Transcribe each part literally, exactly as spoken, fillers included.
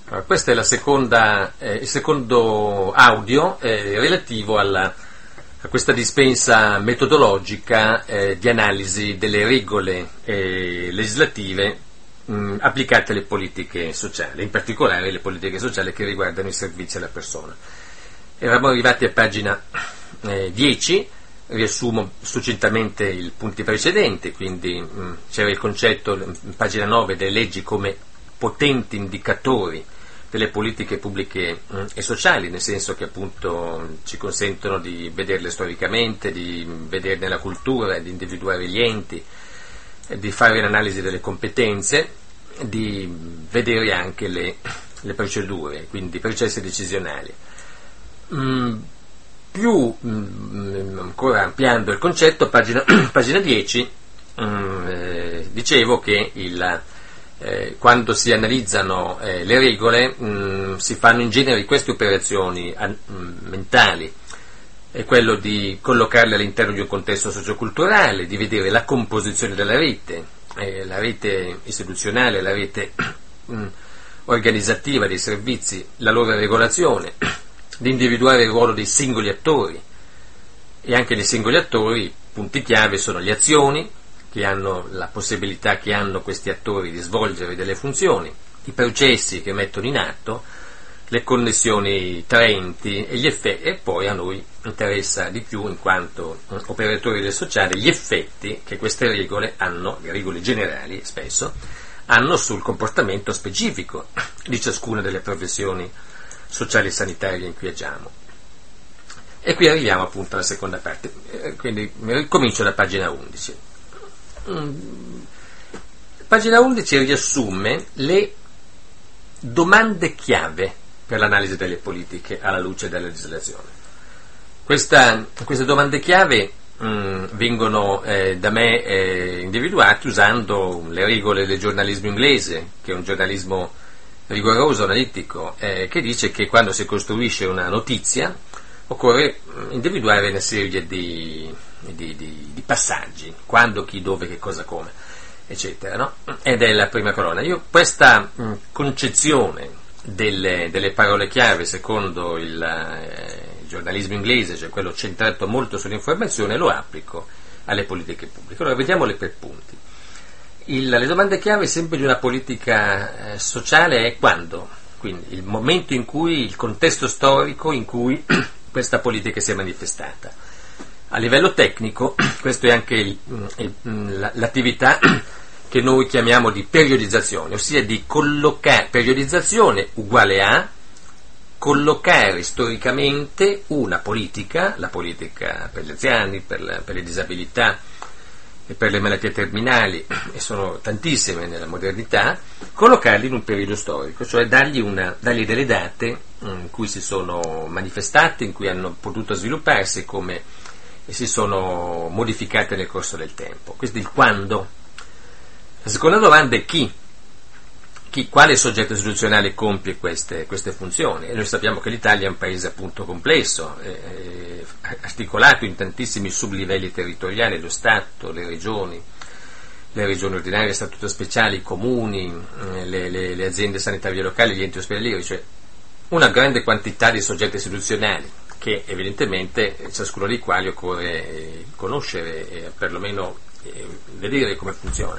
Allora, questo è la seconda, eh, il secondo audio eh, relativo alla, a questa dispensa metodologica eh, di analisi delle regole eh, legislative mh, applicate alle politiche sociali, in particolare le politiche sociali che riguardano i servizi alla persona. Eravamo arrivati a pagina eh, dieci, riassumo succintamente i punti precedenti, quindi mh, c'era il concetto in pagina nove delle leggi come potenti indicatori delle politiche pubbliche mh, e sociali, nel senso che appunto ci consentono di vederle storicamente, di vederne la cultura, di individuare gli enti, di fare un'analisi delle competenze, di vedere anche le, le procedure, quindi i processi decisionali. Mm, più mm, ancora ampliando il concetto, pagina, pagina dieci, mm, eh, dicevo che il Eh, quando si analizzano eh, le regole mh, si fanno in genere queste operazioni an- mh, mentali, è quello di collocarle all'interno di un contesto socioculturale, di vedere la composizione della rete, eh, la rete istituzionale, la rete mh, organizzativa dei servizi, la loro regolazione, di individuare il ruolo dei singoli attori, e anche nei singoli attori punti chiave sono le azioni che hanno la possibilità che hanno questi attori di svolgere delle funzioni, i processi che mettono in atto, le connessioni tra enti e gli effetti, e poi a noi interessa di più, in quanto operatori del sociale, gli effetti che queste regole hanno, le regole generali spesso, hanno sul comportamento specifico di ciascuna delle professioni sociali e sanitarie in cui agiamo. E qui arriviamo appunto alla seconda parte, quindi comincio da pagina undici. Pagina undici riassume le domande chiave per l'analisi delle politiche alla luce della legislazione. Questa, queste domande chiave mh, vengono eh, da me eh, individuate usando le regole del giornalismo inglese, che è un giornalismo rigoroso, analitico, eh, che dice che quando si costruisce una notizia occorre individuare una serie di Di, di, di passaggi, quando, chi, dove, che cosa, come, eccetera, no? Ed è la prima colonna. Io questa mh, concezione delle, delle parole chiave secondo il, eh, il giornalismo inglese, cioè quello centrato molto sull'informazione, lo applico alle politiche pubbliche. Allora vediamole per punti. Il, le domande chiave sempre di una politica eh, sociale è quando, quindi il momento in cui, il contesto storico in cui questa politica si è manifestata. A livello tecnico, questo è anche il, il, l'attività che noi chiamiamo di periodizzazione, ossia di collocare, periodizzazione uguale a collocare storicamente una politica, la politica per gli anziani, per, la, per le disabilità e per le malattie terminali, e sono tantissime nella modernità, collocarli in un periodo storico, cioè dargli, una, dargli delle date in cui si sono manifestate, in cui hanno potuto svilupparsi, come e si sono modificate nel corso del tempo. Questo è il quando. La seconda domanda è chi, chi quale soggetto istituzionale compie queste, queste funzioni. E noi sappiamo che l'Italia è un paese appunto complesso, eh, articolato in tantissimi sublivelli territoriali, lo Stato, le regioni, le regioni ordinarie a statuto speciale, i comuni, le, le, le aziende sanitarie locali, gli enti ospedalieri, cioè una grande quantità di soggetti istituzionali, che evidentemente ciascuno dei quali occorre conoscere e perlomeno vedere come funziona.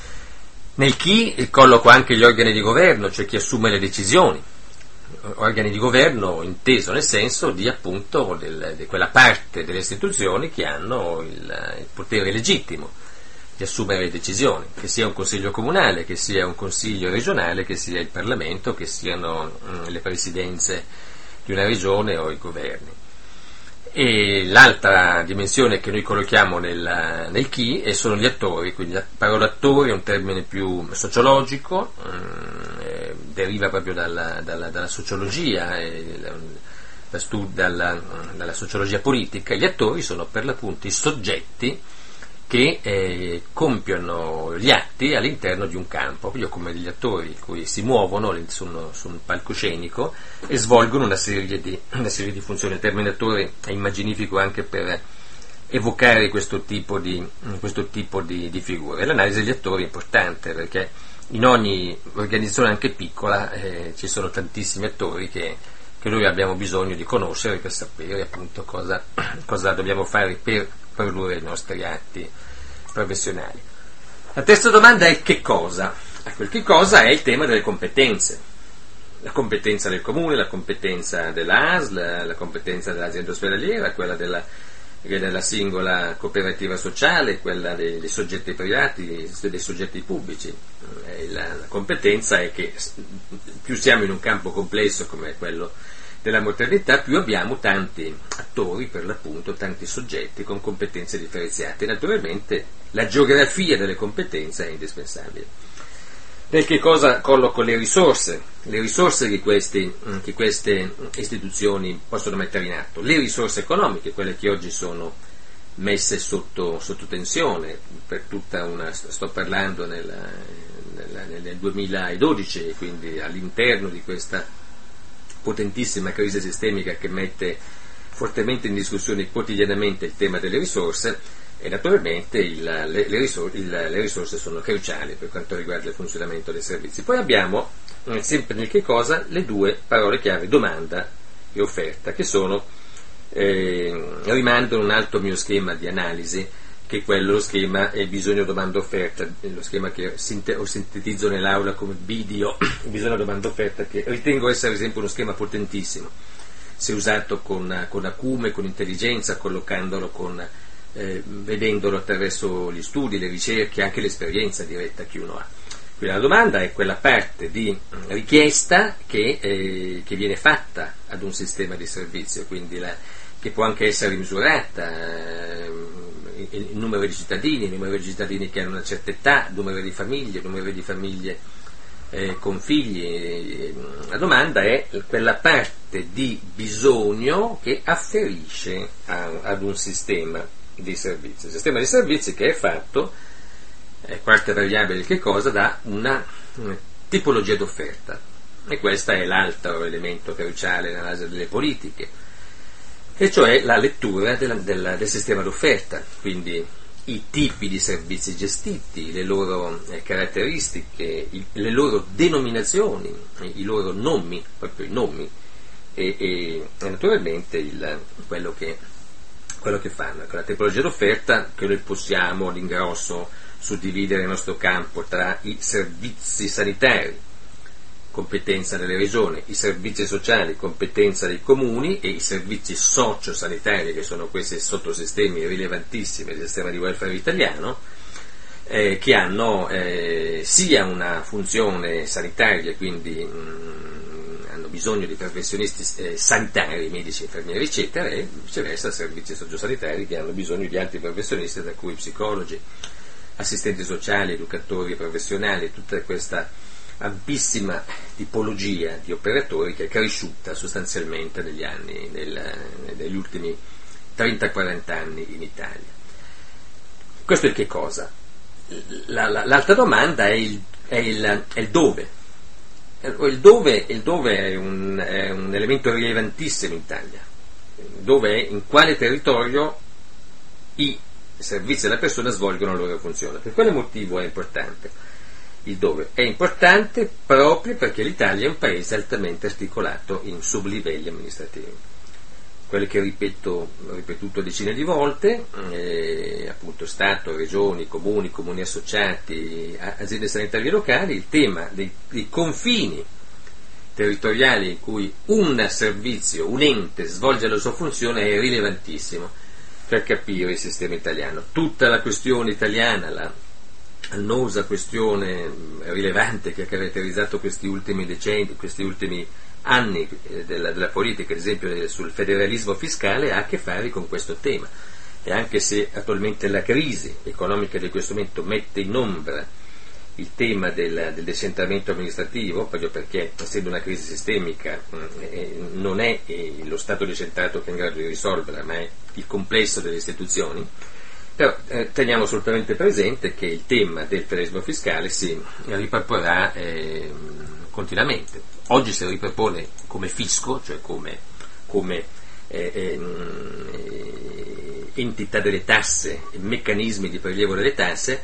Nel chi colloco anche gli organi di governo, cioè chi assume le decisioni, organi di governo inteso nel senso di appunto del, di quella parte delle istituzioni che hanno il, il potere legittimo di assumere le decisioni, che sia un consiglio comunale, che sia un consiglio regionale, che sia il Parlamento, che siano mh, le presidenze di una regione o i governi. E l'altra dimensione che noi collochiamo nel, nel chi e sono gli attori, quindi la parola attori è un termine più sociologico, mh, eh, deriva proprio dalla, dalla, dalla sociologia, eh, da stu- dalla, dalla sociologia politica. Gli attori sono per l'appunto i soggetti che eh, compiono gli atti all'interno di un campo, proprio come degli attori cui si muovono su un, su un palcoscenico e svolgono una serie di, una serie di funzioni. Il termine attore è immaginifico anche per evocare questo tipo di, questo tipo di, di figure. L'analisi degli attori è importante perché in ogni organizzazione anche piccola eh, ci sono tantissimi attori che, che noi abbiamo bisogno di conoscere per sapere appunto cosa, cosa dobbiamo fare per produrre i nostri atti professionali. La terza domanda è che cosa? Ecco, il che cosa è il tema delle competenze. La competenza del comune, la competenza dell'A S L, la competenza dell'azienda ospedaliera, quella della, della singola cooperativa sociale, quella dei, dei soggetti privati, dei soggetti pubblici. La, la competenza è che più siamo in un campo complesso come quello della mortalità, più abbiamo tanti attori, per l'appunto, tanti soggetti con competenze differenziate. Naturalmente la geografia delle competenze è indispensabile. Nel che cosa colloco le risorse, le risorse che, questi, che queste istituzioni possono mettere in atto, le risorse economiche, quelle che oggi sono messe sotto, sotto tensione per tutta una, sto parlando nella, nella, nel duemiladodici, quindi all'interno di questa potentissima crisi sistemica che mette fortemente in discussione quotidianamente il tema delle risorse. E naturalmente il, le, le, risor- il, le risorse sono cruciali per quanto riguarda il funzionamento dei servizi. Poi abbiamo, eh, sempre nel che cosa, le due parole chiave, domanda e offerta, che sono, eh, rimandano un altro mio schema di analisi, che è quello, lo schema è bisogno, domanda, offerta, lo schema che sinte- ho sintetizzo nell'aula come B D O, bisogno, domanda, offerta, che ritengo essere, ad esempio, uno schema potentissimo, se usato con, con acume, con intelligenza, collocandolo con... Eh, vedendolo attraverso gli studi, le ricerche, anche l'esperienza diretta che uno ha. Quindi la domanda è quella parte di richiesta che, eh, che viene fatta ad un sistema di servizio, quindi la, che può anche essere misurata, eh, il, il numero di cittadini, il numero di cittadini che hanno una certa età, il numero di famiglie, il numero di famiglie eh, con figli. La domanda è quella parte di bisogno che afferisce a, ad un sistema di servizi. Il sistema di servizi che è fatto, eh, quarta variabile che cosa, da una, una tipologia d'offerta, e questo è l'altro elemento cruciale nell'analisi delle politiche, e cioè la lettura della, della, del sistema d'offerta, quindi i tipi di servizi gestiti, le loro eh, caratteristiche, i, le loro denominazioni, i loro nomi, proprio i nomi, e, e, e naturalmente il, quello che quello che fanno. Ecco, la tipologia d'offerta che noi possiamo all'ingrosso suddividere nel nostro campo tra i servizi sanitari, competenza delle regioni, i servizi sociali, competenza dei comuni, e i servizi sociosanitari, che sono questi sottosistemi rilevantissimi del sistema di welfare italiano, eh, che hanno eh, sia una funzione sanitaria, quindi mh, bisogno di professionisti eh, sanitari, medici, infermieri, eccetera, e viceversa servizi sociosanitari che hanno bisogno di altri professionisti, tra cui psicologi, assistenti sociali, educatori professionali, tutta questa ampissima tipologia di operatori che è cresciuta sostanzialmente negli anni, nel, negli ultimi trenta quaranta anni in Italia. Questo è il che cosa. La, la, l'altra domanda è il, è il, è il dove. Il dove, il dove è, un, è un elemento rilevantissimo in Italia, dove è, in quale territorio i servizi della persona svolgono la loro funzione. Per quale motivo è importante il dove? È importante proprio perché l'Italia è un paese altamente articolato in sublivelli amministrativi, quelli che ripeto, ho ripetuto decine di volte, eh, appunto Stato, regioni, comuni, comuni associati, aziende sanitarie locali. Il tema dei, dei confini territoriali in cui un servizio, un ente svolge la sua funzione è rilevantissimo per capire il sistema italiano. Tutta la questione italiana, la annosa questione rilevante che ha caratterizzato questi ultimi decenni, questi ultimi anni della, della politica, ad esempio sul federalismo fiscale, ha a che fare con questo tema, e anche se attualmente la crisi economica di questo momento mette in ombra il tema del, del decentramento amministrativo, proprio perché essendo una crisi sistemica eh, non è eh, lo Stato decentrato che è in grado di risolverla, ma è il complesso delle istituzioni. Però eh, teniamo assolutamente presente che il tema del federalismo fiscale si riproporrà eh, continuamente. Oggi si ripropone come fisco, cioè come, come eh, eh, entità delle tasse, meccanismi di prelievo delle tasse,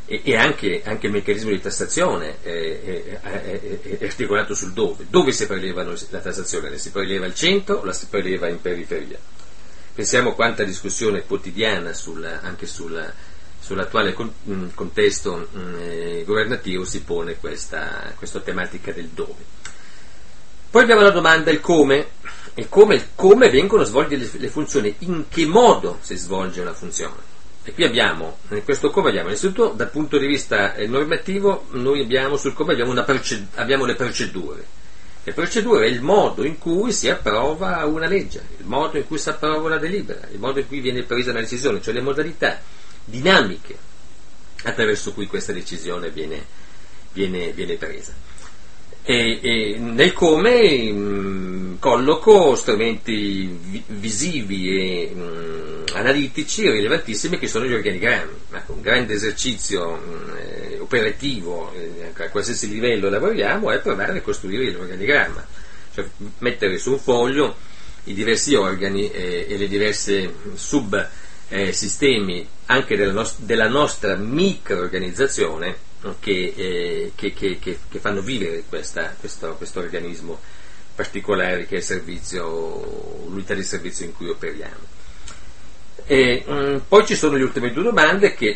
e, e anche, anche il meccanismo di tassazione è, è, è, è articolato sul dove. Dove si preleva la tassazione? La si preleva al centro o la si preleva in periferia? Pensiamo quanta discussione quotidiana sulla, anche sulla, sull'attuale con, mh, contesto mh, governativo si pone questa, questa tematica del dove. Poi abbiamo la domanda il come, il come, il come vengono svolte le, le funzioni, in che modo si svolge una funzione. E qui abbiamo, in questo come abbiamo, innanzitutto dal punto di vista normativo, noi abbiamo sul come abbiamo, una perce- abbiamo le procedure. Le procedure è il modo in cui si approva una legge, il modo in cui si approva una delibera, il modo in cui viene presa una decisione, cioè le modalità dinamiche attraverso cui questa decisione viene, viene, viene presa. E, e nel come mh, colloco strumenti vi- visivi e mh, analitici rilevantissimi che sono gli organigrammi. Ecco, un grande esercizio mh, eh, operativo eh, a qualsiasi livello lavoriamo è provare a costruire l'organigramma, cioè mettere su un foglio i diversi organi eh, e le diverse sub eh, sistemi anche della, nost- della nostra microorganizzazione Che, eh, che, che, che, che fanno vivere questa, questo, questo organismo particolare che è il servizio, l'unità di servizio in cui operiamo. E, mh, poi ci sono le ultime due domande che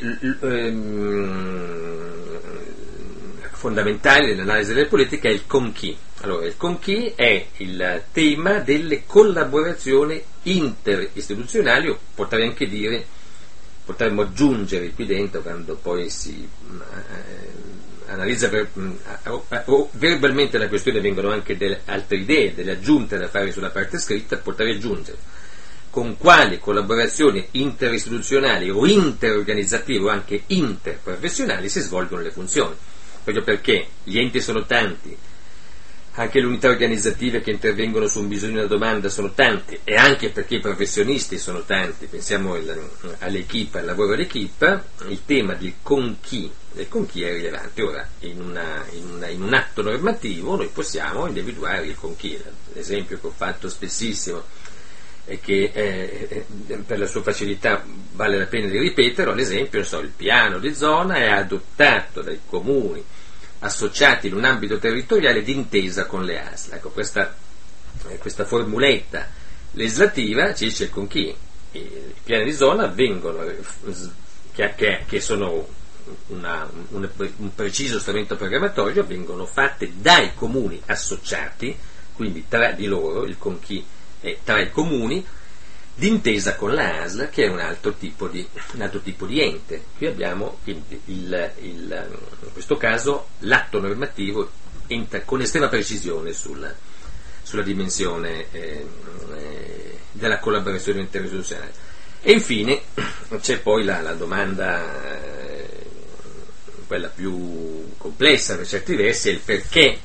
ehm, fondamentali nell'analisi delle politiche è il con chi. Allora, il con chi è il tema delle collaborazioni interistituzionali, o potrei anche dire potremmo aggiungere qui dentro, quando poi si eh, analizza per, o, o verbalmente la questione, vengono anche delle altre idee, delle aggiunte da fare sulla parte scritta, potrei aggiungere con quali collaborazioni interistituzionali o interorganizzative o anche interprofessionali si svolgono le funzioni, proprio perché gli enti sono tanti, anche le unità organizzative che intervengono su un bisogno e una domanda sono tante, e anche perché i professionisti sono tanti. Pensiamo il, all'equipe, al lavoro d'equipe, il tema del con chi, del con chi è rilevante. Ora, in, una, in, una, in un atto normativo noi possiamo individuare il con chi. L'esempio che ho fatto spessissimo e che eh, per la sua facilità vale la pena di ripeterlo, l'esempio, non so, il piano di zona è adottato dai comuni associati in un ambito territoriale d'intesa con le A S L. Ecco, questa, eh, questa formuletta legislativa ci dice con chi i piani di zona vengono, che, che, che sono una, un, un preciso strumento programmatorio, vengono fatte dai comuni associati, quindi tra di loro, il con chi è tra i comuni, d'intesa con la A S L, che è un altro tipo di, un altro tipo di ente. Qui abbiamo quindi il, il, in questo caso l'atto normativo entra con estrema precisione sulla, sulla dimensione eh, eh, della collaborazione interistituzionale. E infine c'è poi la, la domanda, eh, quella più complessa per certi versi, è il perché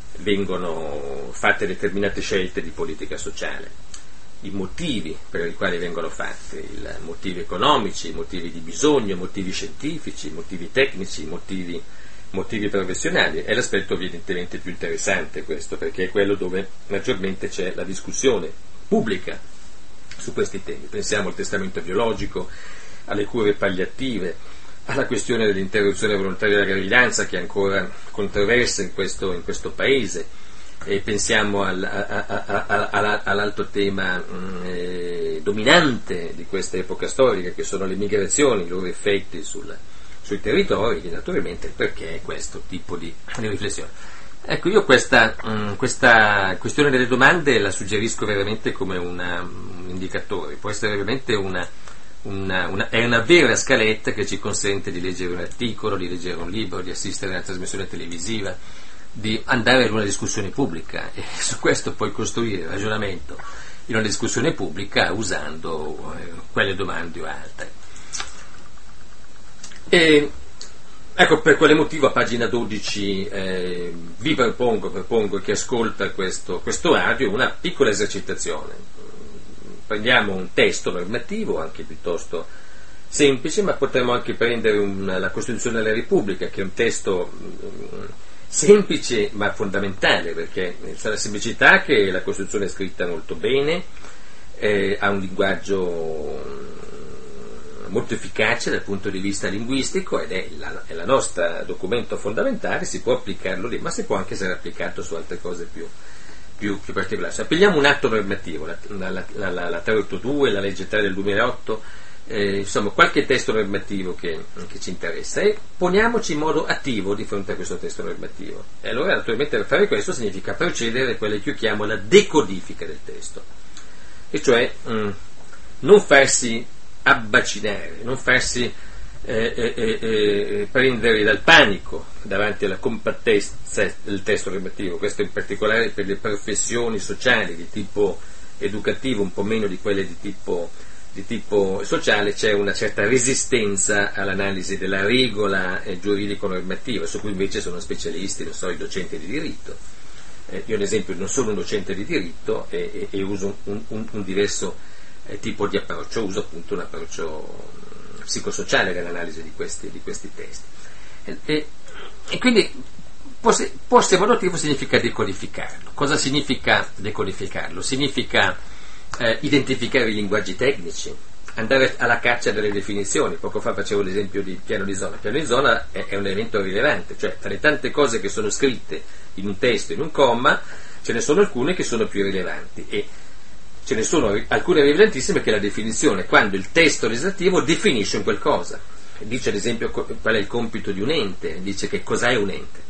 vengono fatte determinate scelte di politica sociale, i motivi per i quali vengono fatte, i motivi economici, i motivi di bisogno, i motivi scientifici, i motivi tecnici, i motivi, motivi professionali. È l'aspetto evidentemente più interessante questo, perché è quello dove maggiormente c'è la discussione pubblica su questi temi. Pensiamo al testamento biologico, alle cure palliative, alla questione dell'interruzione volontaria della gravidanza, che è ancora controversa in questo, in questo paese. E pensiamo al, a, a, a, a, all'altro tema mh, eh, dominante di questa epoca storica, che sono le migrazioni, i loro effetti sul, sui territori, e naturalmente perché è questo tipo di, di riflessione. Ecco, io questa, mh, questa questione delle domande la suggerisco veramente come una, un indicatore, può essere veramente una, una, una, è una vera scaletta che ci consente di leggere un articolo, di leggere un libro, di assistere a una trasmissione televisiva, di andare ad una discussione pubblica, e su questo poi costruire il ragionamento in una discussione pubblica usando eh, quelle domande o altre. E, ecco per quale motivo a pagina dodici eh, vi propongo, propongo che ascolta questo, questo audio una piccola esercitazione. Prendiamo un testo normativo anche piuttosto semplice, ma potremmo anche prendere un, la Costituzione della Repubblica, che è un testo mh, semplice ma fondamentale, perché c'è la semplicità che la Costituzione è scritta molto bene, eh, ha un linguaggio molto efficace dal punto di vista linguistico ed è la, è la nostra documento fondamentale, si può applicarlo lì, ma si può anche essere applicato su altre cose più, più, più particolari. Se prendiamo un atto normativo, la, la, la, la, la trecentottantadue, la legge tre del duemilaotto, eh, insomma qualche testo normativo che, che ci interessa, e poniamoci in modo attivo di fronte a questo testo normativo. E allora naturalmente per fare questo significa procedere a quella che io chiamo la decodifica del testo, e cioè mh, non farsi abbacinare, non farsi eh, eh, eh, eh, prendere dal panico davanti alla compattezza del testo normativo. Questo in particolare per le professioni sociali di tipo educativo, un po' meno di quelle di tipo, di tipo sociale. C'è una certa resistenza all'analisi della regola eh, giuridico-normativa, su cui invece sono specialisti, non so, i docenti di diritto. Eh, io ad esempio non sono un docente di diritto e, e, e uso un, un, un diverso eh, tipo di approccio, uso appunto un approccio mh, psicosociale nell'analisi di questi, di questi testi. E, e, e quindi posto in modo attivo significa decodificarlo. Cosa significa decodificarlo? Significa eh, identificare i linguaggi tecnici, andare alla caccia delle definizioni. Poco fa facevo l'esempio di piano di zona. Piano di zona è, è un elemento rilevante, cioè tra le tante cose che sono scritte in un testo, in un comma, ce ne sono alcune che sono più rilevanti, e ce ne sono alcune rilevantissime che è la definizione, quando il testo legislativo definisce un qualcosa, dice ad esempio qual è il compito di un ente, dice che cos'è un ente.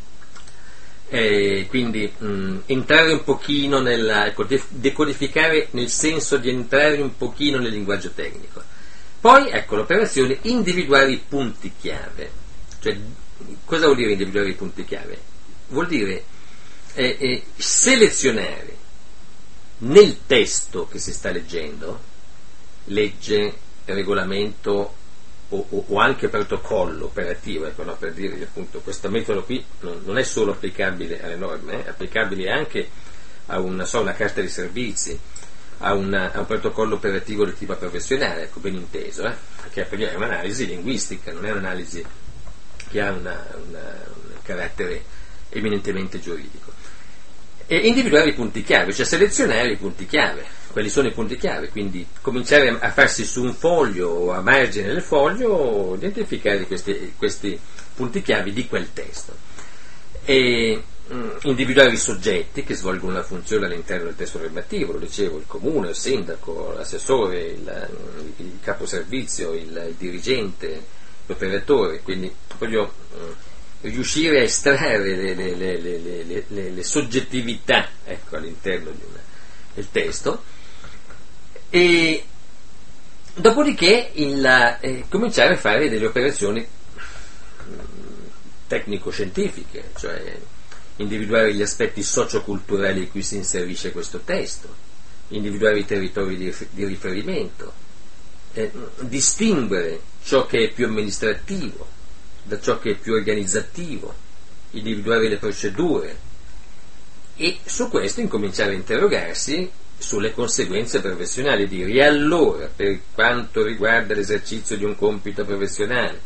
E quindi mh, entrare un pochino nella, ecco, decodificare nel senso di entrare un pochino nel linguaggio tecnico. Poi ecco l'operazione individuare i punti chiave. Cioè, cosa vuol dire individuare i punti chiave? Vuol dire eh, eh, selezionare nel testo che si sta leggendo, legge, regolamento o, o, o anche protocollo operativo, ecco, no, per dire appunto questo metodo qui non, non è solo applicabile alle norme, è applicabile anche a una, so, una carta di servizi, a, una, a un protocollo operativo di tipo professionale, ecco, ben inteso, eh, perché è un'analisi linguistica, non è un'analisi che ha una, una, un carattere eminentemente giuridico. E individuare i punti chiave, cioè selezionare i punti chiave. Quali sono i punti chiave? Quindi cominciare a farsi su un foglio o a margine del foglio identificare questi, questi punti chiave di quel testo, e mh, individuare i soggetti che svolgono una funzione all'interno del testo normativo, lo dicevo, il comune, il sindaco, l'assessore, il, il caposervizio, il, il dirigente, l'operatore. Quindi voglio mh, riuscire a estrarre le, le, le, le, le, le soggettività, ecco, all'interno di una, del testo, e dopodiché il, eh, cominciare a fare delle operazioni mh, tecnico-scientifiche, cioè individuare gli aspetti socioculturali in cui si inserisce questo testo, individuare i territori di, di riferimento, eh, distinguere ciò che è più amministrativo da ciò che è più organizzativo, individuare le procedure, e su questo incominciare a interrogarsi sulle conseguenze professionali, dire e allora per quanto riguarda l'esercizio di un compito professionale,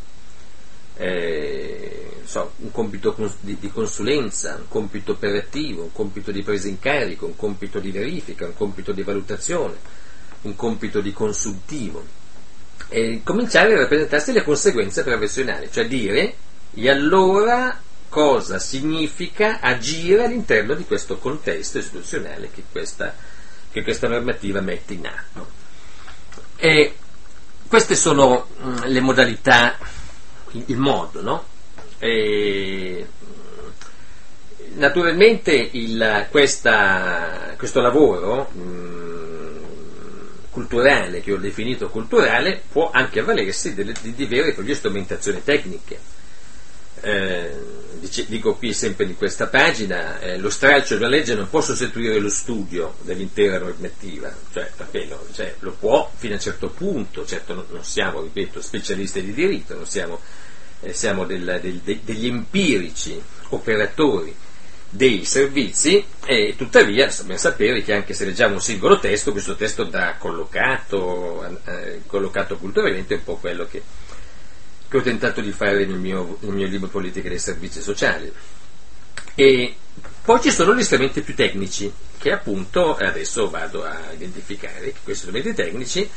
eh, so, un compito di, di consulenza, un compito operativo, un compito di presa in carico, un compito di verifica, un compito di valutazione, un compito di consultivo, e cominciare a rappresentarsi le conseguenze professionali, cioè dire e allora cosa significa agire all'interno di questo contesto istituzionale che questa, che questa normativa mette in atto. E queste sono mh, le modalità, il modo, no? E, naturalmente il, questa, questo lavoro mh, culturale, che ho definito culturale, può anche avvalersi delle, di, di vere e proprie strumentazioni tecniche. Eh, dice, dico qui sempre in questa pagina, eh, lo stralcio della legge non può sostituire lo studio dell'intera normativa, cioè, perché lo, cioè, lo può fino a un certo punto, certo non, non siamo, ripeto, specialisti di diritto, non siamo, eh, siamo del, del, de, degli empirici operatori dei servizi, e tuttavia dobbiamo sapere che anche se leggiamo un singolo testo, questo testo andrà collocato, eh, collocato culturalmente, è un po' quello che, che ho tentato di fare nel mio, nel mio libro Politica dei servizi sociali. E poi ci sono gli strumenti più tecnici, che appunto adesso vado a identificare, che questi strumenti tecnici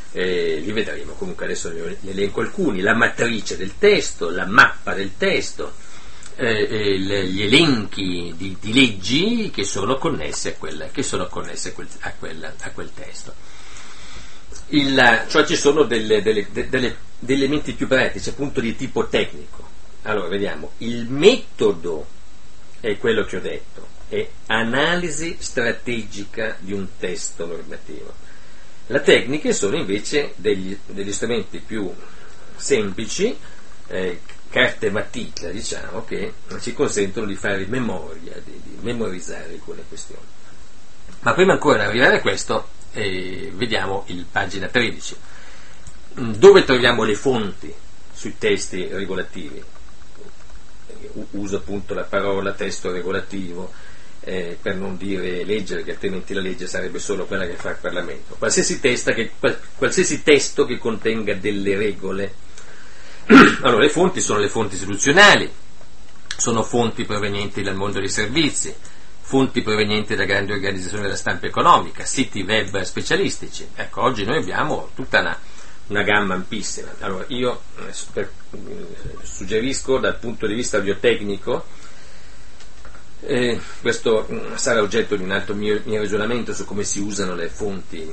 eh, li vedremo, comunque adesso ne elenco alcuni: la matrice del testo, la mappa del testo, eh, eh, gli elenchi di, di leggi che sono connesse a quel, che sono connesse a quel, a quel, a quel testo. Il, cioè ci sono delle, delle, delle, degli elementi più pratici, appunto di tipo tecnico. Allora vediamo, il metodo è quello che ho detto, è analisi strategica di un testo normativo. Le tecniche sono invece degli, degli strumenti più semplici, eh, carte matita, diciamo, che ci consentono di fare memoria, di, di memorizzare alcune questioni. Ma prima ancora di arrivare a questo, eh, vediamo il pagina tredici, dove troviamo le fonti sui testi regolativi. Uso appunto la parola testo regolativo, eh, per non dire legge, perché altrimenti la legge sarebbe solo quella che fa il Parlamento. Qualsiasi, testa che, qualsiasi testo che contenga delle regole. Allora, le fonti sono le fonti istituzionali, sono fonti provenienti dal mondo dei servizi, fonti provenienti da grandi organizzazioni della stampa economica, siti web specialistici. Ecco, oggi noi abbiamo tutta una, una gamma ampissima. Allora, io eh, per, eh, suggerisco dal punto di vista biotecnico, eh, questo mh, sarà oggetto di un altro mio, mio ragionamento su come si usano le fonti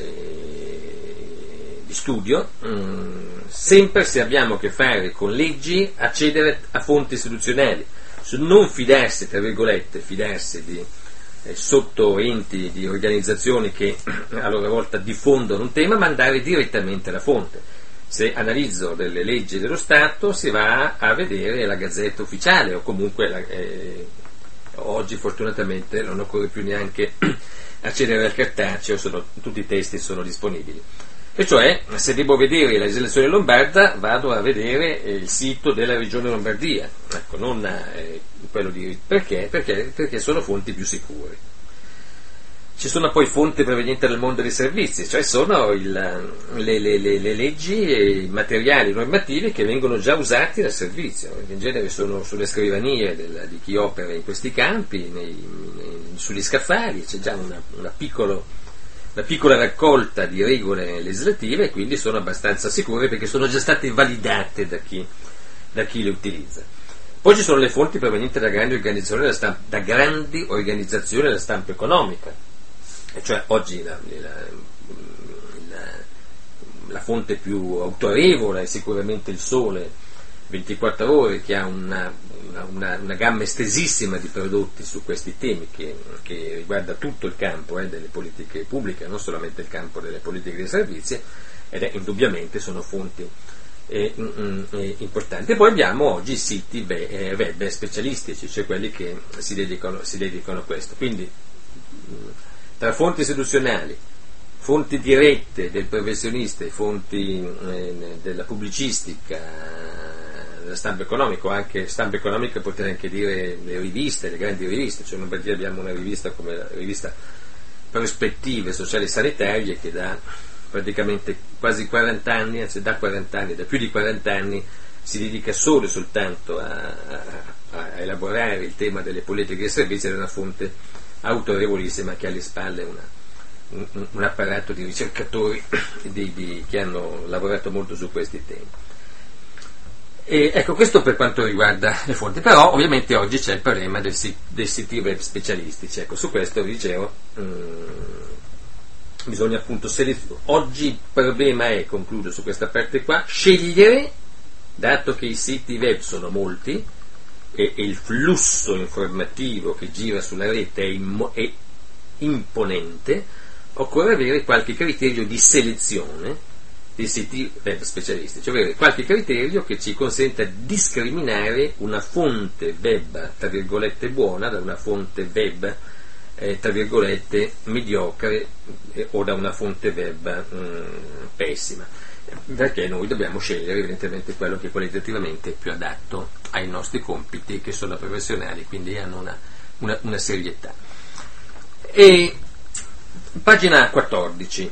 eh, di studio, mh, sempre se abbiamo a che fare con leggi, accedere a fonti istituzionali, non fidarsi, tra virgolette, fidarsi di eh, sotto enti, di organizzazioni che a loro volta diffondono un tema, ma andare direttamente alla fonte. Se analizzo delle leggi dello Stato si va a vedere la Gazzetta Ufficiale, o comunque la, eh, oggi fortunatamente non occorre più neanche accedere al cartaceo, sono, tutti i testi sono disponibili. E cioè, se devo vedere la legislazione lombarda, vado a vedere eh, il sito della Regione Lombardia, ecco, non eh, quello di... Perché? Perché? Perché sono fonti più sicure. Ci sono poi fonti provenienti dal mondo dei servizi, cioè sono il, le, le, le, le leggi e i materiali normativi che vengono già usati dal servizio, in genere sono sulle scrivanie del, di chi opera in questi campi, nei, nei, sugli scaffali, c'è già una, una piccolo... una piccola raccolta di regole legislative, e quindi sono abbastanza sicure perché sono già state validate da chi, da chi le utilizza. Poi ci sono le fonti provenienti da grandi organizzazioni della stampa, da grandi organizzazioni della stampa economica, e cioè oggi la, la, la, la fonte più autorevole è sicuramente il Sole ventiquattro Ore, che ha una, una, una gamma estesissima di prodotti su questi temi che, che riguarda tutto il campo eh, delle politiche pubbliche, non solamente il campo delle politiche dei servizi, ed è indubbiamente sono fonti eh, mm, eh, importanti. E poi abbiamo oggi i siti web, web specialistici, cioè quelli che si dedicano, si dedicano a questo. Quindi mh, tra fonti istituzionali, fonti dirette del professionista, fonti eh, della pubblicistica, della stampa economica, anche stampa economica potrei anche dire le riviste, le grandi riviste, cioè in Lombardia abbiamo una rivista come la rivista Prospettive Sociali e Sanitarie, che da praticamente quasi quaranta anni, anzi da quaranta anni, da più di quaranta anni, si dedica solo e soltanto a, a, a elaborare il tema delle politiche dei servizi, ed è una fonte autorevolissima che ha alle spalle una, un, un apparato di ricercatori di, di, che hanno lavorato molto su questi temi. E ecco, questo per quanto riguarda le fonti. Però ovviamente oggi c'è il problema del, dei siti web specialistici. Ecco, su questo vi dicevo, mh, bisogna appunto selezionare. Oggi il problema è, concludo su questa parte qua, scegliere, dato che i siti web sono molti e, e il flusso informativo che gira sulla rete è, immo, è imponente, occorre avere qualche criterio di selezione dei siti web specialistici, cioè avere qualche criterio che ci consenta di discriminare una fonte web tra virgolette buona da una fonte web eh, tra virgolette mediocre eh, o da una fonte web mh, pessima, perché noi dobbiamo scegliere evidentemente quello che qualitativamente è più adatto ai nostri compiti, che sono professionali, quindi hanno una, una, una serietà. E pagina quattordici.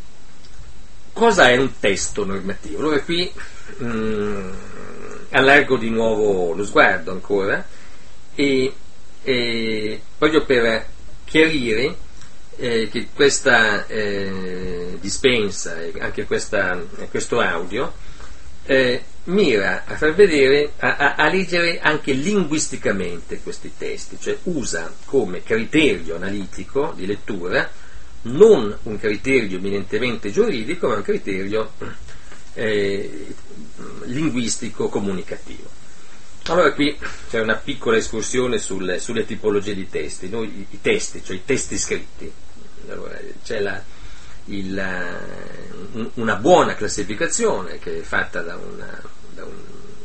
Cosa è un testo normativo? Allora qui mh, allargo di nuovo lo sguardo ancora e, e proprio per chiarire eh, che questa eh, dispensa e anche questa, questo audio eh, mira a far vedere, a, a, a leggere anche linguisticamente questi testi, cioè usa come criterio analitico di lettura non un criterio eminentemente giuridico, ma un criterio eh, linguistico comunicativo. Allora qui c'è una piccola escursione sulle, sulle tipologie di testi. Noi i, i testi, cioè i testi scritti, allora, c'è la, il, una buona classificazione che è fatta da, una, da un,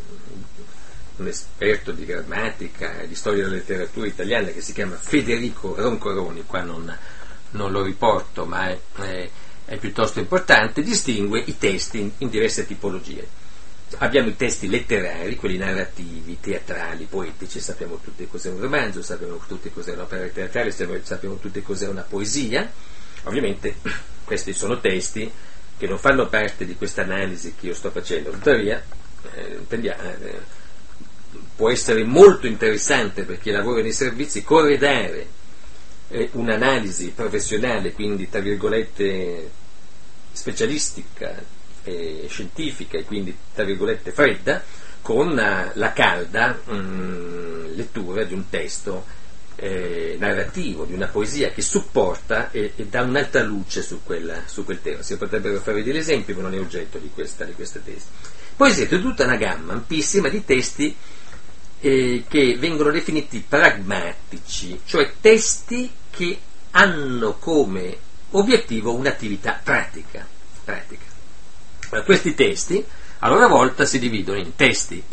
un esperto di grammatica e di storia della letteratura italiana che si chiama Federico Roncoroni, qua non, non lo riporto, ma è, è, è piuttosto importante, distingue i testi in, in diverse tipologie. Abbiamo i testi letterari, quelli narrativi, teatrali, poetici, sappiamo tutti cos'è un romanzo, sappiamo tutti cos'è un'opera teatrale, sappiamo tutti cos'è una poesia. Ovviamente questi sono testi che non fanno parte di questa analisi che io sto facendo, tuttavia eh, eh, può essere molto interessante per chi lavora nei servizi corredare eh, un'analisi professionale, quindi tra virgolette specialistica, E scientifica e quindi tra virgolette fredda, con la calda mh, lettura di un testo eh, narrativo, di una poesia che supporta e, e dà un'altra luce su, quella, su quel tema. Si potrebbero fare degli esempi, ma non è oggetto di questa, di questa tesi. Poi esiste tutta una gamma ampissima di testi eh, che vengono definiti pragmatici, cioè testi che hanno come obiettivo un'attività pratica. pratica. Questi testi a loro volta si dividono in testi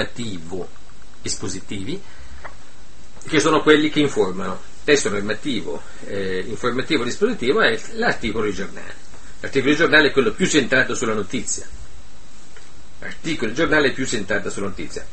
informativo-espositivi, che sono quelli che informano. Testo normativo, eh, informativo-espositivo è l'articolo di giornale. L'articolo di giornale è quello più centrato sulla notizia. L'articolo di giornale è più centrato sulla notizia.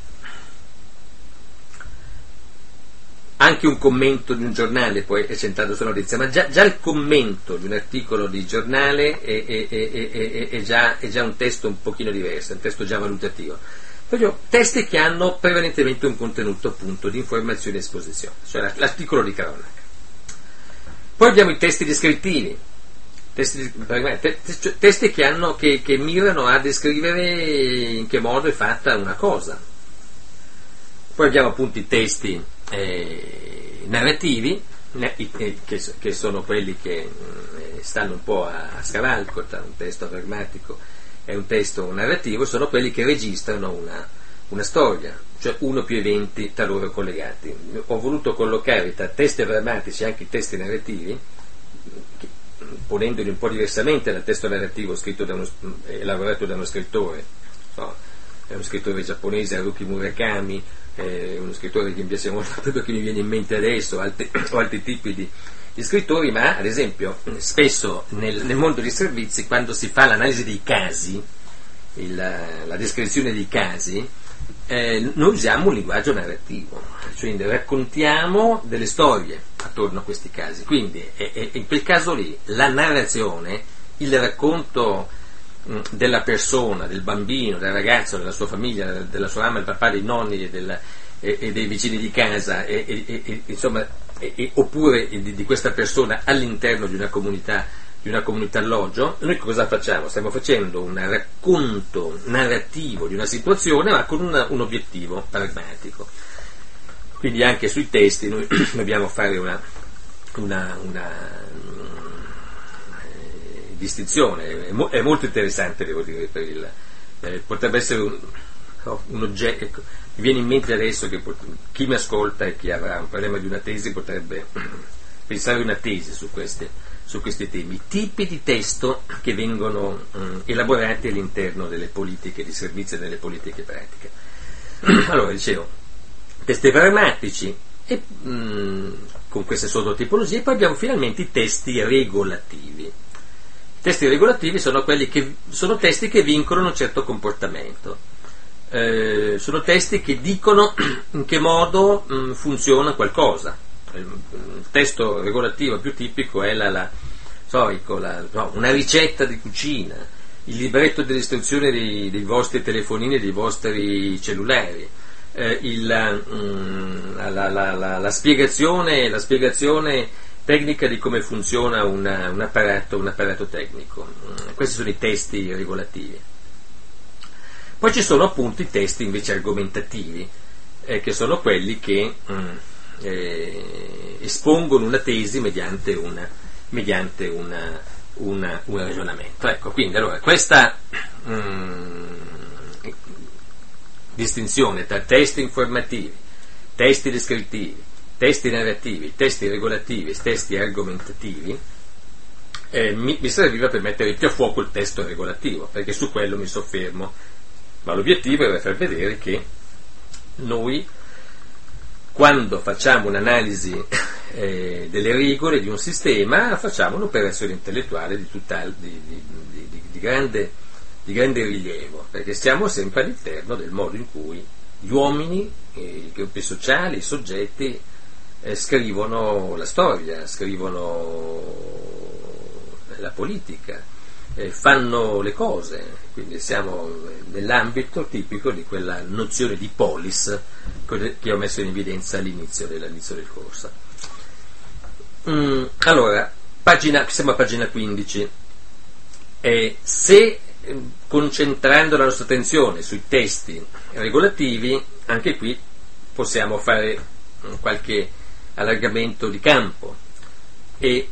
Anche un commento di un giornale poi è centrato sulla notizia, ma già, già il commento di un articolo di giornale è, è, è, è, è, già, è già un testo un pochino diverso, è un testo già valutativo. Proprio testi che hanno prevalentemente un contenuto appunto di informazione e esposizione, cioè l'articolo di cronaca. Poi abbiamo i testi descrittivi, testi, testi che, hanno, che, che mirano a descrivere in che modo è fatta una cosa. Poi abbiamo appunto i testi eh, narrativi, eh, che, che sono quelli che eh, stanno un po' a, a scavalco tra un testo pragmatico e un testo narrativo, sono quelli che registrano una, una storia, cioè uno o più eventi tra loro collegati. Ho voluto collocare tra testi pragmatici anche i testi narrativi, che, ponendoli un po' diversamente dal testo narrativo scritto da uno, elaborato da uno scrittore, so, è uno scrittore giapponese, Haruki Murakami, eh, uno scrittore che mi piace molto, quello che mi viene in mente adesso, altri, o altri tipi di, di scrittori, ma ad esempio spesso nel, nel mondo dei servizi, quando si fa l'analisi dei casi, il, la descrizione dei casi, eh, noi usiamo un linguaggio narrativo, cioè raccontiamo delle storie attorno a questi casi, quindi è, è, in quel caso lì la narrazione, il racconto della persona, del bambino, del ragazzo, della sua famiglia, della sua mamma, del papà, dei nonni e, del, e, e dei vicini di casa, e, e, e, insomma, e, e, oppure di, di questa persona all'interno di una comunità, di una comunità alloggio. Noi cosa facciamo? Stiamo facendo un racconto narrativo di una situazione, ma con una, un obiettivo pragmatico. Quindi anche sui testi noi dobbiamo fare una, una, una distinzione, è, mo- è molto interessante, devo dire, per il, eh, potrebbe essere un, un oggetto, ecco, mi viene in mente adesso che pot- chi mi ascolta e chi avrà un problema di una tesi potrebbe pensare una tesi su, queste, su questi temi, tipi di testo che vengono mh, elaborati all'interno delle politiche di servizio e delle politiche pratiche. Allora, dicevo, testi pragmatici e mh, con queste sottotipologie, poi abbiamo finalmente i testi regolativi. Testi regolativi sono quelli che sono testi che vincono un certo comportamento, eh, sono testi che dicono in che modo mh, funziona qualcosa. Il, il testo regolativo più tipico è la, la, storico, la, no, una ricetta di cucina, il libretto delle istruzioni dei, dei vostri telefonini e dei vostri cellulari, eh, il, mh, la, la, la, la spiegazione, la spiegazione tecnica di come funziona una, un, apparato, un apparato tecnico. Questi sono i testi regolativi. Poi ci sono appunto i testi invece argomentativi, eh, che sono quelli che mm, eh, espongono una tesi mediante, una, mediante una, una, un ragionamento. Ecco, quindi allora questa mm, distinzione tra testi informativi, testi descrittivi, testi narrativi, testi regolativi e testi argomentativi eh, mi, mi serviva per mettere più a fuoco il testo regolativo, perché su quello mi soffermo, ma l'obiettivo era far vedere che noi, quando facciamo un'analisi eh, delle regole di un sistema, facciamo un'operazione intellettuale di, tutta, di, di, di, di, grande, di grande rilievo, perché siamo sempre all'interno del modo in cui gli uomini, i gruppi sociali, i soggetti eh, scrivono la storia, scrivono la politica, eh, fanno le cose. Quindi siamo nell'ambito tipico di quella nozione di polis che ho messo in evidenza all'inizio, all'inizio del corso. Mm, allora, pagina, siamo a pagina quindici. E se concentrando la nostra attenzione sui testi regolativi, anche qui possiamo fare qualche allargamento di campo e,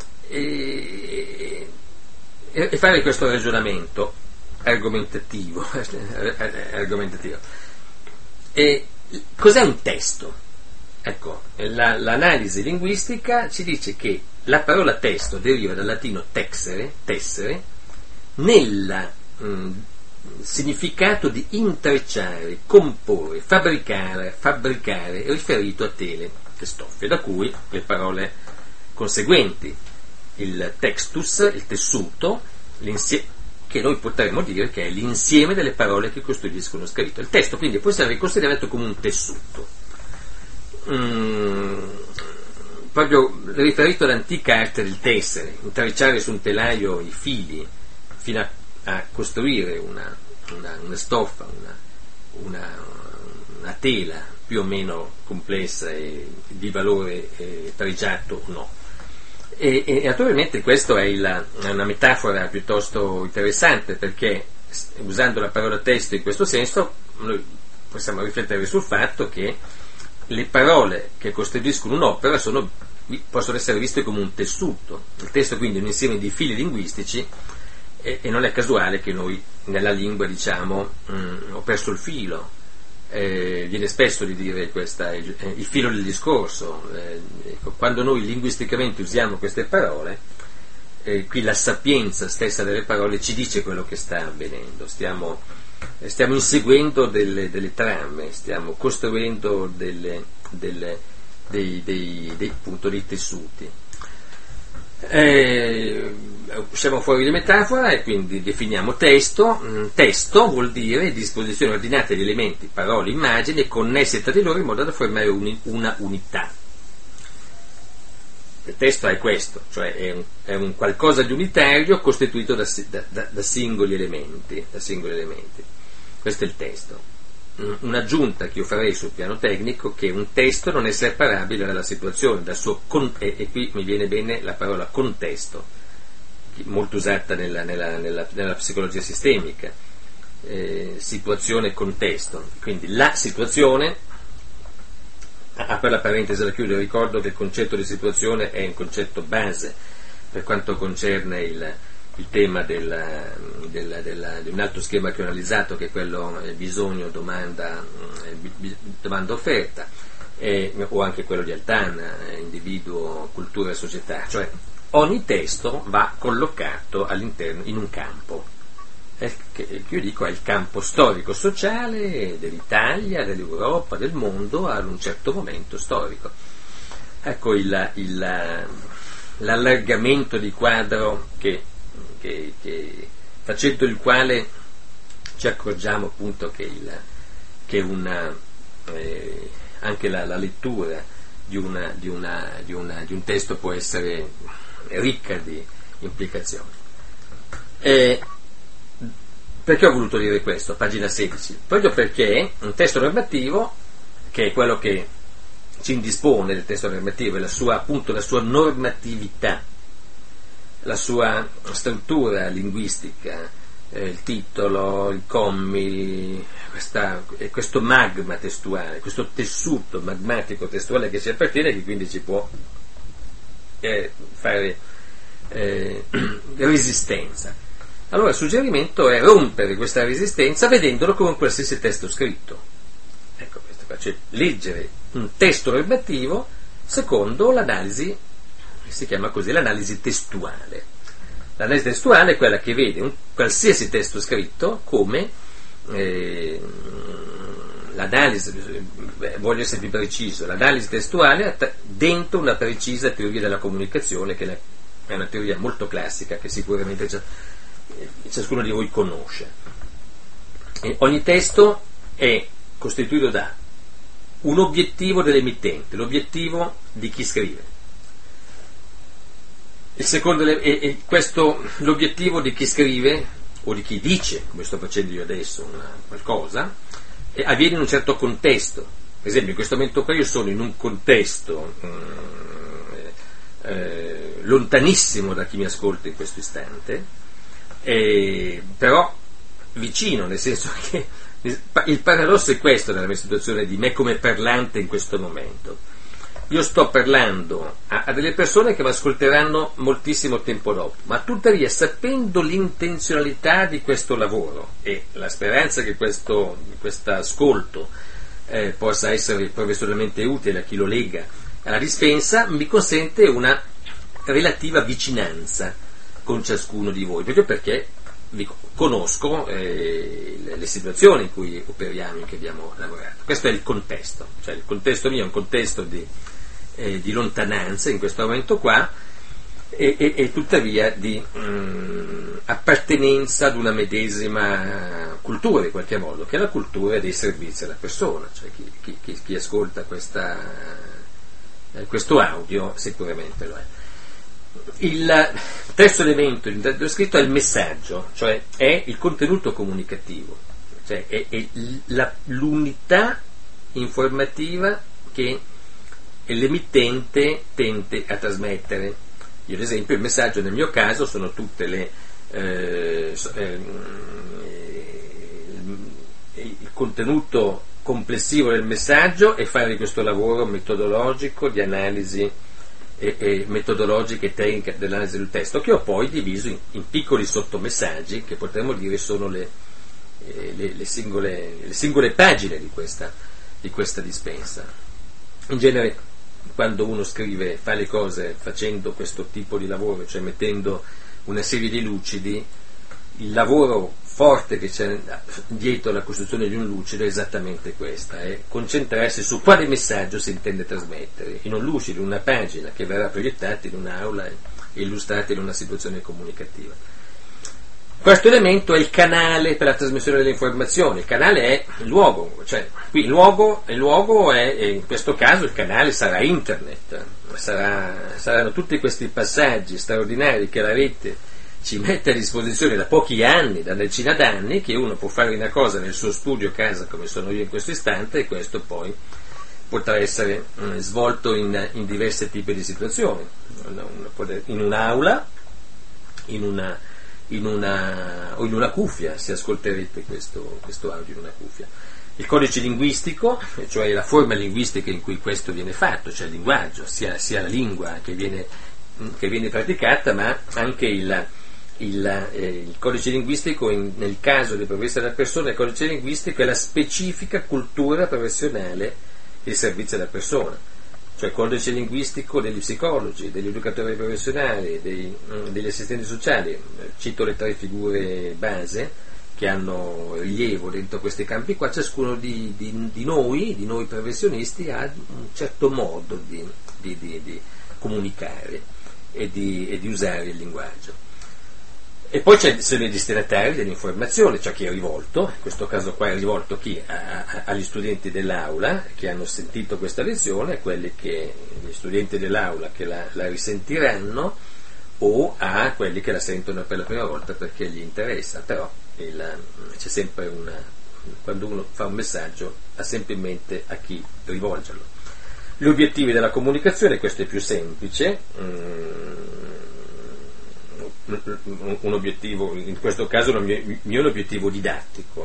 e, e fare questo ragionamento argomentativo. argomentativo. E cos'è un testo? Ecco, la, l'analisi linguistica ci dice che la parola testo deriva dal latino texere, tessere, nel mh, significato di intrecciare, comporre, fabbricare, fabbricare riferito a tele e stoffe, da cui le parole conseguenti, il textus, il tessuto, che noi potremmo dire che è l'insieme delle parole che costituiscono scritto. Il testo quindi può essere considerato come un tessuto. Mm, proprio riferito all'antica arte del tessere, intrecciare su un telaio i fili fino a, a costruire una, una, una stoffa, una, una, una tela più o meno complessa e di valore eh, pregiato o no. E, e naturalmente questa è, il, è una metafora piuttosto interessante, perché usando la parola testo in questo senso noi possiamo riflettere sul fatto che le parole che costituiscono un'opera sono, possono essere viste come un tessuto. Il testo quindi è un insieme di fili linguistici e, e non è casuale che noi nella lingua diciamo mh, ho perso il filo. Eh, viene spesso di dire questa, il, il filo del discorso. Eh, ecco, quando noi linguisticamente usiamo queste parole, eh, qui la sapienza stessa delle parole ci dice quello che sta avvenendo. Stiamo, eh, stiamo inseguendo delle, delle trame, stiamo costruendo delle, delle, dei, dei, dei, appunto, dei tessuti. Eh, usciamo fuori di metafora e quindi definiamo testo. Testo vuol dire disposizione ordinata di elementi, parole, immagini connesse tra di loro in modo da formare un, una unità. Il testo è questo, cioè è un, è un qualcosa di unitario costituito da, da, da singoli elementi, da singoli elementi. Questo è il testo. Un'aggiunta che io farei sul piano tecnico, che un testo non è separabile dalla situazione, dal suo con- e, e qui mi viene bene la parola contesto, molto usata nella, nella, nella, nella psicologia sistemica, eh, situazione e contesto. Quindi la situazione, apro la parentesi, la chiudo, ricordo che il concetto di situazione è un concetto base per quanto concerne il il tema del, del, del, di un altro schema che ho analizzato, che è quello eh, bisogno, domanda, eh, domanda offerta, eh, o anche quello di Altan, eh, individuo, cultura e società. Cioè ogni testo va collocato all'interno in un campo, eh, che io dico è il campo storico-sociale dell'Italia, dell'Europa, del mondo ad un certo momento storico. Ecco il, il, l'allargamento di quadro che Che, che, facendo il quale ci accorgiamo appunto che, il, che una, eh, anche la, la lettura di, una, di, una, di, una, di un testo può essere ricca di implicazioni. Eh, perché ho voluto dire questo? Pagina sedici. Proprio perché un testo normativo, che è quello che ci indispone del testo normativo, è la sua, appunto, la sua normatività, la sua struttura linguistica, eh, il titolo, i commi, questa, questo magma testuale, questo tessuto magmatico testuale che ci appartiene, che quindi ci può eh, fare eh, resistenza. Allora il suggerimento è rompere questa resistenza vedendolo come un qualsiasi testo scritto. Ecco, questo qua, cioè leggere un testo normativo secondo l'analisi, che si chiama così, l'analisi testuale. L'analisi testuale è quella che vede un qualsiasi testo scritto come eh, l'analisi, beh, voglio essere più preciso, l'analisi testuale dentro una precisa teoria della comunicazione, che è una teoria molto classica che sicuramente ciascuno di voi conosce. E ogni testo è costituito da un obiettivo dell'emittente, l'obiettivo di chi scrive. Il secondo è, è questo, l'obiettivo di chi scrive o di chi dice, come sto facendo io adesso, una, qualcosa, e avviene in un certo contesto. Per esempio, in questo momento qua io sono in un contesto mm, eh, lontanissimo da chi mi ascolta in questo istante, eh, però vicino, nel senso che il paradosso è questo nella mia situazione di me come parlante in questo momento. Io sto parlando a, a delle persone che mi ascolteranno moltissimo tempo dopo, ma tuttavia sapendo l'intenzionalità di questo lavoro e la speranza che questo ascolto eh, possa essere professionalmente utile a chi lo lega alla dispensa, mi consente una relativa vicinanza con ciascuno di voi, proprio perché vi conosco eh, le, le situazioni in cui operiamo, in cui abbiamo lavorato. Questo è il contesto, cioè il contesto mio è un contesto di, eh, di lontananza in questo momento qua e, e, e tuttavia di mh, appartenenza ad una medesima cultura in qualche modo, che è la cultura dei servizi alla persona, cioè chi, chi, chi, chi ascolta questa, eh, questo audio sicuramente lo è. Il terzo elemento dello scritto è il messaggio, cioè è il contenuto comunicativo, cioè è, è la, l'unità informativa che l'emittente tende a trasmettere. Io ad esempio il messaggio nel mio caso sono tutte le eh, eh, il contenuto complessivo del messaggio e fare questo lavoro metodologico di analisi E, e metodologica e tecnica dell'analisi del testo, che ho poi diviso in, in piccoli sottomessaggi che potremmo dire sono le, eh, le, le, singole, le singole pagine di questa, di questa dispensa. In genere quando uno scrive, fa le cose facendo questo tipo di lavoro, cioè mettendo una serie di lucidi, il lavoro forte che c'è dietro la costruzione di un lucido è esattamente questa, è concentrarsi su quale messaggio si intende trasmettere, in un lucido, in una pagina che verrà proiettata in un'aula e illustrata in una situazione comunicativa. Questo elemento è il canale per la trasmissione delle informazioni, il canale è il luogo, cioè qui il luogo, il luogo è, in questo caso il canale sarà internet, sarà, saranno tutti questi passaggi straordinari che la rete ci mette a disposizione da pochi anni, da decina d'anni, che uno può fare una cosa nel suo studio a casa come sono io in questo istante, e questo poi potrà essere mh, svolto in, in diversi tipi di situazioni, in un'aula, in una, in una, o in una cuffia, se ascolterete questo, questo audio in una cuffia. Il codice linguistico, cioè la forma linguistica in cui questo viene fatto, cioè il linguaggio, sia, sia la lingua che viene, che viene praticata, ma anche il Il, eh, il codice linguistico, in, nel caso del professore della persona, il codice linguistico è la specifica cultura professionale del servizio alla persona, cioè il codice linguistico degli psicologi, degli educatori professionali, dei, mh, degli assistenti sociali. Cito le tre figure base che hanno rilievo dentro questi campi qua. Ciascuno di, di, di noi, di noi professionisti, ha un certo modo di, di, di, di comunicare e di, e di usare il linguaggio. E poi c'è sono i destinatari dell'informazione, cioè chi è rivolto, in questo caso qua è rivolto chi? A, a, agli studenti dell'aula che hanno sentito questa lezione, quelli che, gli studenti dell'aula che la, la risentiranno, o a quelli che la sentono per la prima volta perché gli interessa. Però il, c'è sempre una, quando uno fa un messaggio ha sempre in mente a chi rivolgerlo. Gli obiettivi della comunicazione, questo è più semplice, un obiettivo, in questo caso il mio è un obiettivo didattico,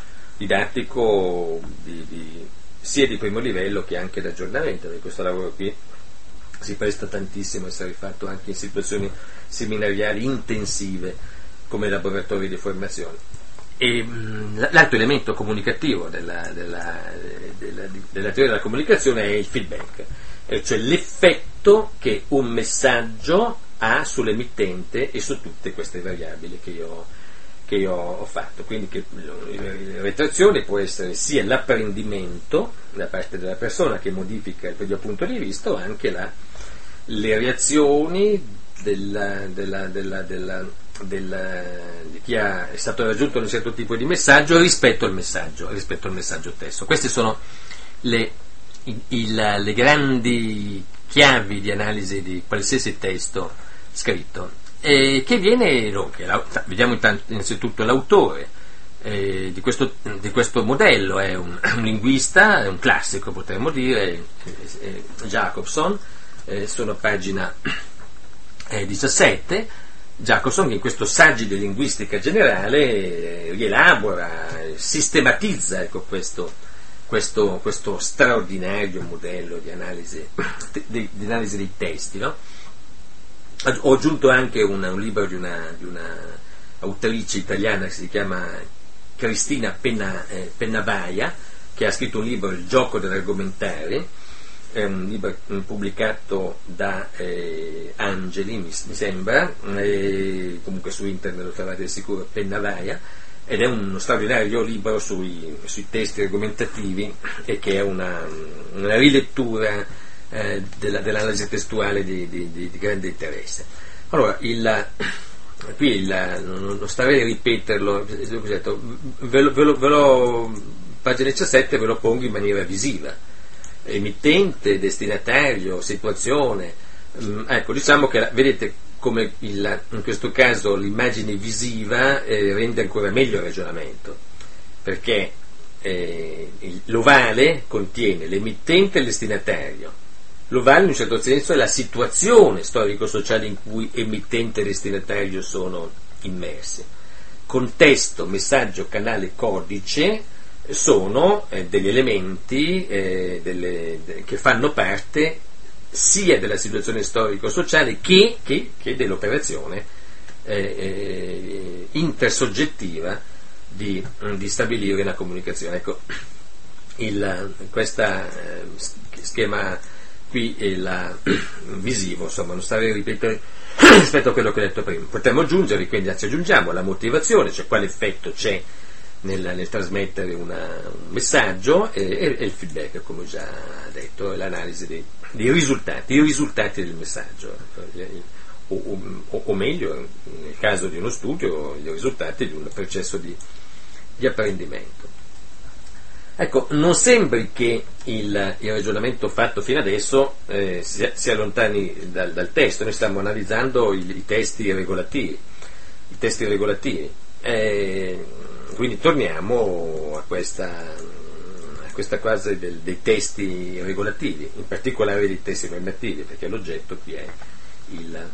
didattico di, di, sia di primo livello che anche d'aggiornamento, perché questo lavoro qui si presta tantissimo a essere fatto anche in situazioni seminariali intensive come laboratori di formazione. E l'altro elemento comunicativo della, della, della, della teoria della comunicazione è il feedback, cioè l'effetto che un messaggio ha sull'emittente e su tutte queste variabili che io, che io ho fatto. Quindi che la retroazione può essere sia l'apprendimento da parte della persona che modifica il proprio punto di vista, o anche la, le reazioni della, della, della, della Del, di chi ha, è stato raggiunto un certo tipo di messaggio rispetto al messaggio, rispetto al messaggio stesso. Queste sono le, il, le grandi chiavi di analisi di qualsiasi testo scritto, e che viene, che la, vediamo intanto, innanzitutto l'autore eh, di, questo, di questo modello è un, un linguista, è un classico potremmo dire, eh, Jacobson, eh, sono a pagina eh, diciassette. Jacobson, che in questo Saggi di linguistica generale rielabora, sistematizza ecco, questo, questo, questo straordinario modello di analisi, di, di analisi dei testi. No? Ho aggiunto anche una, un libro di una, di una autrice italiana che si chiama Cristina Penna, eh, Pennavaia, che ha scritto un libro, Il gioco dell'argomentare. È un libro pubblicato da eh, Angeli, mi, mi sembra, eh, comunque su internet lo trovate sicuro, Pennavaia, ed è uno straordinario libro sui, sui testi argomentativi, e che è una, una rilettura eh, della, dell'analisi testuale di, di, di, di grande interesse. Allora, il, qui il, non, non starei a ripeterlo, ve lo, ve lo, ve lo, pagina diciassette ve lo pongo in maniera visiva. Emittente, destinatario, situazione, mm, ecco, diciamo che vedete come il, in questo caso l'immagine visiva eh, rende ancora meglio il ragionamento, perché eh, il, l'ovale contiene l'emittente e il destinatario. L'ovale in un certo senso è la situazione storico-sociale in cui emittente e destinatario sono immersi. Contesto, messaggio, canale, codice sono eh, degli elementi eh, delle, de, che fanno parte sia della situazione storico-sociale che, che, che dell'operazione eh, eh, intersoggettiva di, di stabilire la comunicazione. Ecco, il, questa eh, schema qui è la, visivo, insomma, non stare a ripetere rispetto a quello che ho detto prima. Potremmo aggiungere, quindi ci aggiungiamo la motivazione, cioè quale effetto c'è Nel, nel trasmettere una, un messaggio, e, e, e il feedback, come ho già detto, l'analisi dei, dei risultati, i risultati del messaggio, o, o, o meglio, nel caso di uno studio, i risultati di un processo di, di apprendimento. Ecco, non sembri che il, il ragionamento fatto fino adesso eh, si, si allontani dal, dal testo. Noi stiamo analizzando i, i testi regolativi, i testi regolativi. Eh, Quindi torniamo a questa, a questa fase del, dei testi regolativi, in particolare dei testi normativi, perché l'oggetto qui è il,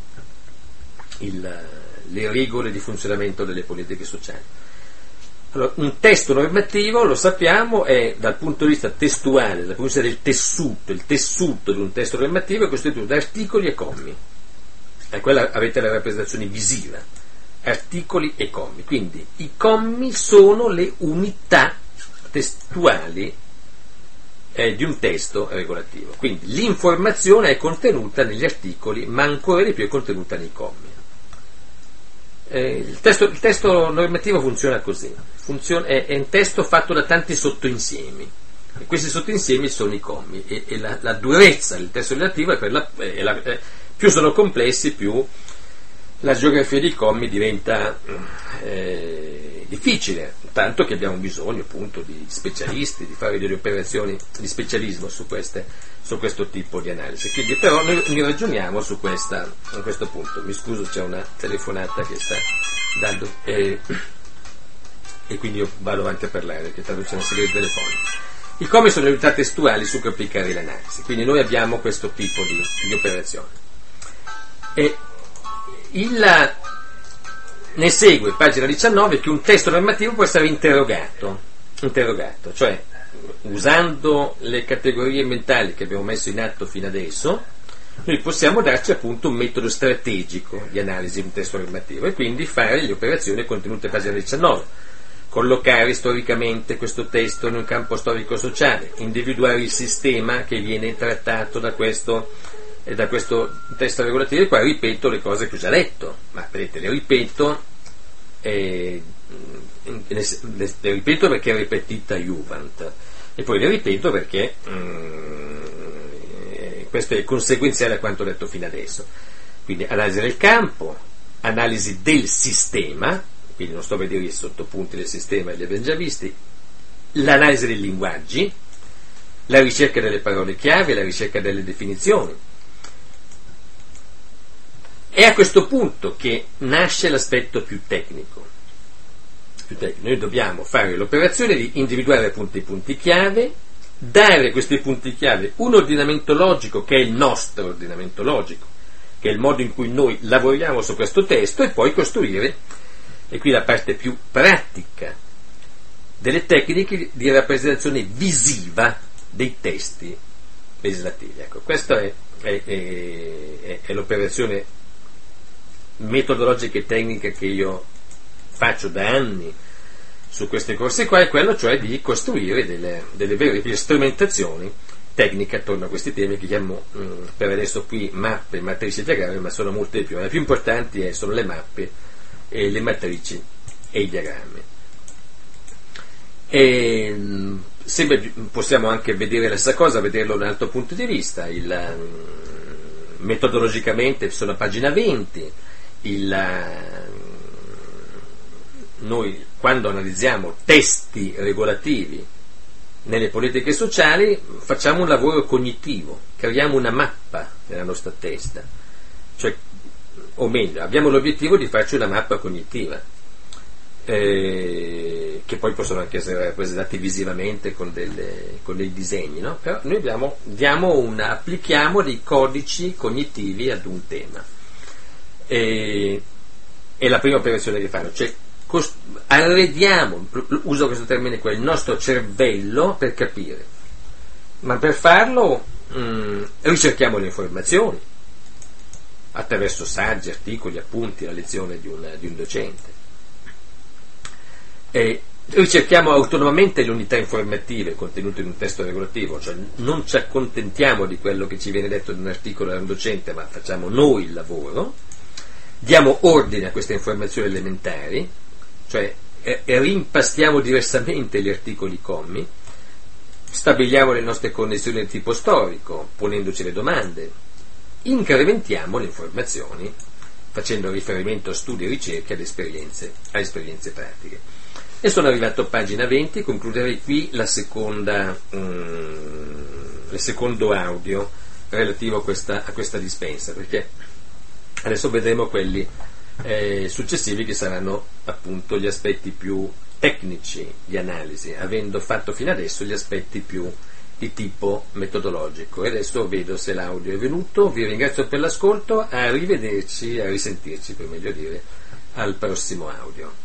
il, le regole di funzionamento delle politiche sociali. Allora, un testo normativo, lo sappiamo, è dal punto di vista testuale, dal punto di vista del tessuto, il tessuto di un testo normativo è costituito da articoli e commi. E quella avete la rappresentazione visiva. Articoli e commi, quindi i commi sono le unità testuali eh, di un testo regolativo, quindi l'informazione è contenuta negli articoli, ma ancora di più è contenuta nei commi. Eh, il, testo, il testo normativo funziona così, funziona, è, è un testo fatto da tanti sottoinsiemi, e questi sottoinsiemi sono i commi, e, e la, la durezza del testo relativo è per la, è la è, più sono complessi, più la geografia dei commi diventa eh, difficile, tanto che abbiamo bisogno appunto di specialisti, di fare delle operazioni di specialismo su, queste, su questo tipo di analisi. Quindi però noi, noi ragioniamo su, questa, su questo punto. Mi scuso, c'è una telefonata che sta dando eh, e quindi io vado avanti a parlare, perché tanto c'è un segreto telefonico. I commi sono le unità testuali su cui applicare l'analisi, quindi noi abbiamo questo tipo di, di operazione. E il, ne segue, pagina diciannove, che un testo normativo può essere interrogato, interrogato, cioè usando le categorie mentali che abbiamo messo in atto fino adesso, noi possiamo darci appunto un metodo strategico di analisi di un testo normativo e quindi fare le operazioni contenute a pagina diciannove, collocare storicamente questo testo in un campo storico-sociale, individuare il sistema che viene trattato da questo, eh, da questo testo regolativo, e qua ripeto le cose che ho già detto, ma vedete, le ripeto, eh, le, le, le ripeto perché è ripetita Juvent, e poi le ripeto perché mm, questo è conseguenziale a quanto ho detto fino adesso. Quindi analisi del campo, analisi del sistema, quindi non sto a vedere i sottopunti del sistema, li abbiamo già visti, l'analisi dei linguaggi, la ricerca delle parole chiave, la ricerca delle definizioni. È a questo punto che nasce l'aspetto più tecnico. Più tecnico. Noi dobbiamo fare l'operazione di individuare appunto i punti chiave, dare a questi punti chiave un ordinamento logico che è il nostro ordinamento logico, che è il modo in cui noi lavoriamo su questo testo, e poi costruire, e qui la parte più pratica, delle tecniche di rappresentazione visiva dei testi legislativi. Ecco, questa è, è, è, è l'operazione metodologica e tecnica che io faccio da anni su questi corsi qua, è quello cioè di costruire delle, delle vere e proprie strumentazioni tecniche attorno a questi temi che chiamo mh, per adesso qui mappe, matrici e diagrammi, ma sono molte di più. Le più importanti sono le mappe, e le matrici e i diagrammi. E, mh, sempre, possiamo anche vedere la stessa cosa, vederlo da un altro punto di vista. Il, mh, metodologicamente sono a pagina venti. Il, noi quando analizziamo testi regolativi nelle politiche sociali facciamo un lavoro cognitivo, creiamo una mappa nella nostra testa, cioè, o meglio, abbiamo l'obiettivo di farci una mappa cognitiva, eh, che poi possono anche essere rappresentati visivamente con, delle, con dei disegni, no? Però noi abbiamo, diamo una, applichiamo dei codici cognitivi ad un tema, e, è la prima operazione che fanno, cioè cost- arrediamo, uso questo termine qua, il nostro cervello per capire, ma per farlo mh, ricerchiamo le informazioni attraverso saggi, articoli, appunti, la lezione di un, di un docente, e ricerchiamo autonomamente le unità informative contenute in un testo regolativo, cioè non ci accontentiamo di quello che ci viene detto in un articolo da un docente, ma facciamo noi il lavoro, diamo ordine a queste informazioni elementari, cioè e, e rimpastiamo diversamente gli articoli commi, stabiliamo le nostre connessioni di tipo storico, ponendoci le domande, incrementiamo le informazioni facendo riferimento a studi e ricerche, ad esperienze, a esperienze pratiche. E sono arrivato a pagina venti, concluderei qui la seconda, mm, il secondo audio relativo a questa, a questa dispensa, perché adesso vedremo quelli eh, successivi, che saranno appunto gli aspetti più tecnici di analisi, avendo fatto fino adesso gli aspetti più di tipo metodologico. E adesso vedo se l'audio è venuto, vi ringrazio per l'ascolto, a rivederci, a risentirci per meglio dire, al prossimo audio.